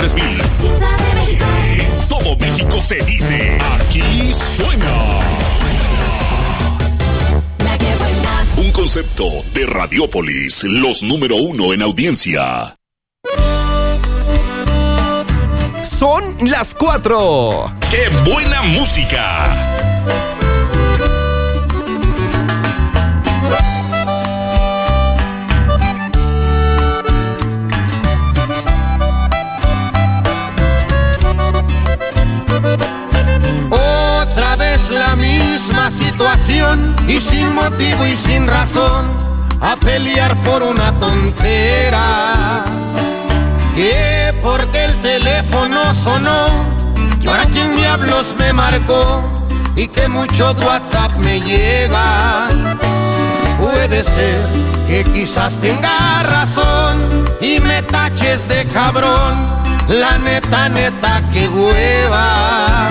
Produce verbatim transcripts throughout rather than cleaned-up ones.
tres mil. Todo México se dice, aquí suena. Un concepto de Radiópolis, los número uno en audiencia. Son las cuatro. ¡Qué buena música! Otra vez la misma situación y sin motivo y sin razón a pelear por una tontera. Que porque el teléfono sonó, que ahora quién diablos me marcó y que mucho WhatsApp me llega. Puede ser que quizás tenga razón y me taches de cabrón, la neta, neta, que hueva.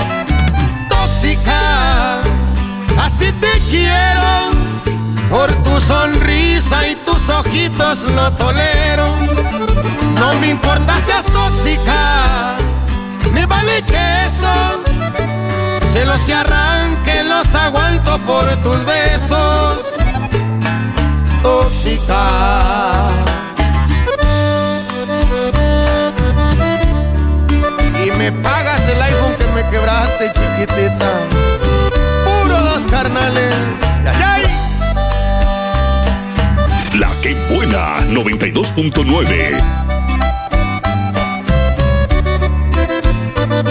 Tóxica, así te quiero, por tu sonrisa y tus ojitos lo tolero. No me importa seas tóxica, me vale queso, celos y arranque los aguanto por tus besos. Tóxica. Y me pagas el iPhone que me quebraste, chiquitita. Puro dos carnales. ¡Ay, ay! La que buena, noventa y dos punto nueve.